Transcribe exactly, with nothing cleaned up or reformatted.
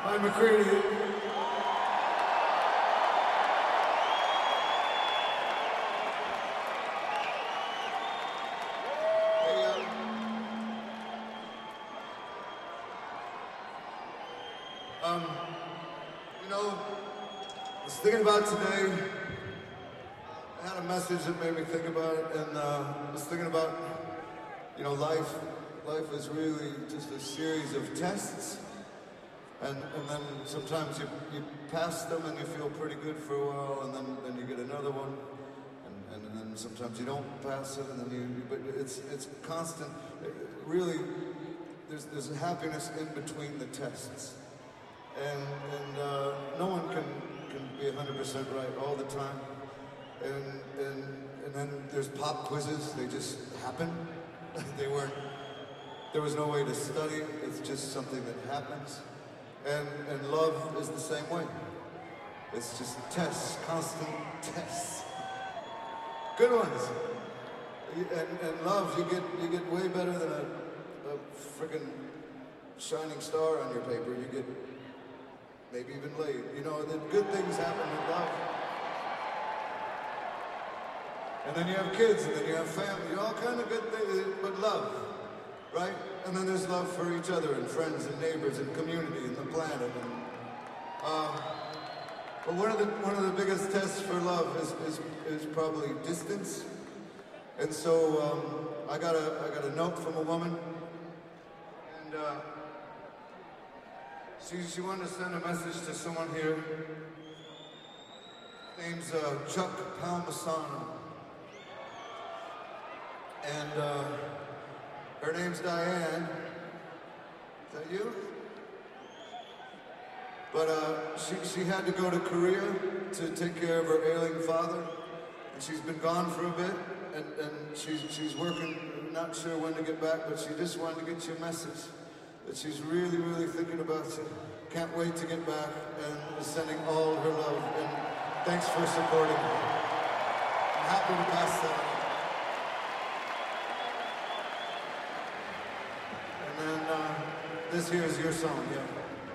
Hi, McCready. Hey, uh, um, you know, I was thinking about today. I had a message that made me think about it, and uh, I was thinking about, you know, life. Life is really just a series of tests. And, and then sometimes you, you pass them and you feel pretty good for a while, and then, then you get another one, and, and, and then sometimes you don't pass it, and then you, but it's, it's constant. It really, there's, there's a happiness in between the tests. And, and uh, no one can, can be one hundred percent right all the time. And, and, and then there's pop quizzes, they just happen. They weren't, there was no way to study, it's just something that happens. And, and love is the same way. It's just tests, constant tests. Good ones. And, and love, you get you get way better than a, a freaking shining star on your paper. You get maybe even laid. You know, the good things happen with love. And then you have kids, and then you have family, all kind of good things, but love. Right? And then there's love for each other and friends and neighbors and community and the planet. And, uh, but one of the one of the biggest tests for love is is, is probably distance. And so um, I got a I got a note from a woman, and uh, she she wanted to send a message to someone here. His name's uh, Chuck Palmisano, and. Uh, Her name's Diane. Is that you? But uh, she, she had to go to Korea to take care of her ailing father. And she's been gone for a bit. And, and she's, she's working, not sure when to get back, but she just wanted to get you a message. That she's really, really thinking about you. Can't wait to get back, and is sending all her love. And thanks for supporting her. I'm happy to pass that on. This here is your song, yeah.